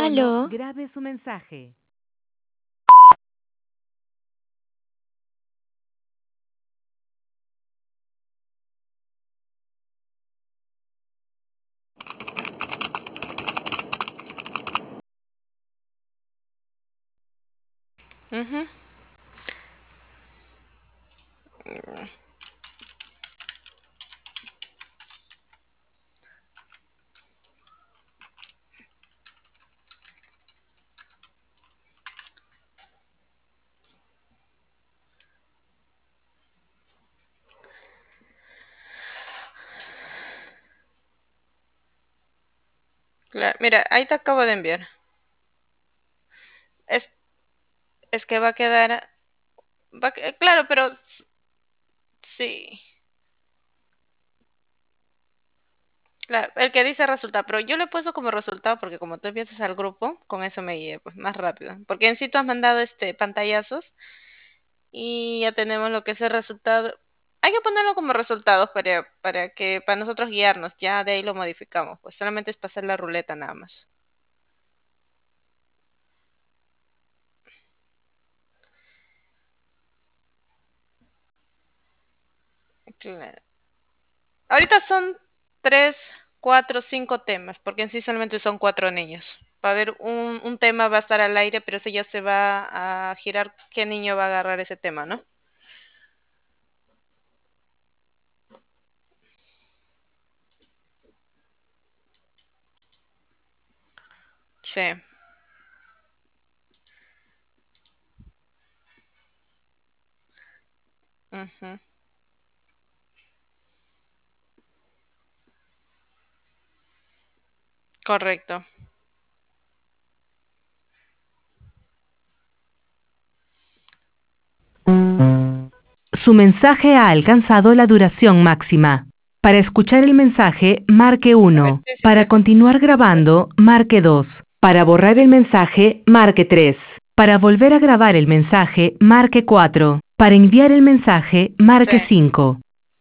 Aló. Grabe su mensaje. Ujú. Mira, ahí te acabo de enviar. Es, es que va a quedar. Claro, pero sí. Claro, el que dice resultado, pero yo le he puesto como resultado porque como tú empiezas al grupo, con eso me guíe pues más rápido. Porque en sí tú has mandado pantallazos y ya tenemos lo que es el resultado. Hay que ponerlo como resultados para nosotros guiarnos, ya de ahí lo modificamos, pues solamente es pasar la ruleta nada más. Claro. Ahorita son tres, cuatro, cinco temas, porque en sí solamente son cuatro niños. Va a haber un tema, va a estar al aire, pero ese ya se va a girar qué niño va a agarrar ese tema, ¿no? Sí. Ujú. Correcto. Su mensaje ha alcanzado la duración máxima. Para escuchar el mensaje, marque A ver, 1. sí, sí, Para te. continuar grabando, marque 2. Para borrar el mensaje, marque 3. Para volver a grabar el mensaje, marque 4. Para enviar el mensaje, Sí, marque 5.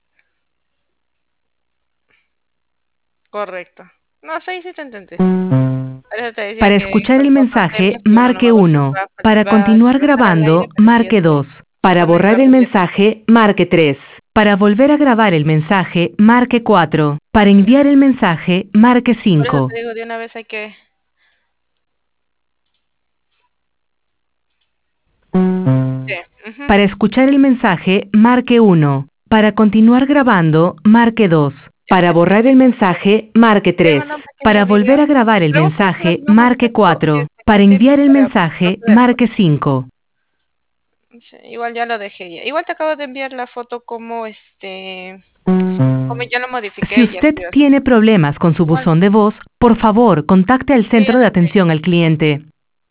correcto. No, sí, sí te entendí. Por eso te decía Para que escuchar son el cuatro mensaje, temas y uno marque nomás 1. Para continuar va a estar al aire, grabando, pero ese ya marque 2. se Para pone en borrar la el ruleta. mensaje, marque 3. Para volver a grabar el mensaje, marque 4. Para enviar el mensaje, marque Por eso 5. te digo, de una vez hay que. Sí. Ujú. Para escuchar el mensaje, marque 1. Para continuar grabando, marque 2. Ya, Para mira, borrar el mensaje, marque te voy a mandar 3. un Para pequeño volver a video. grabar el Pregúntale si mensaje, no marque necesito 4. Para este tip enviar el para mensaje, proceder, marque pues. 5. Sí, igual ya lo dejé ya. Igual te acabo de enviar la foto como ya lo Si modifiqué, ya usted estoy así. tiene problemas con su Igual, buzón de voz, por favor, contacte al sí, ya centro de lo tengo. atención al cliente.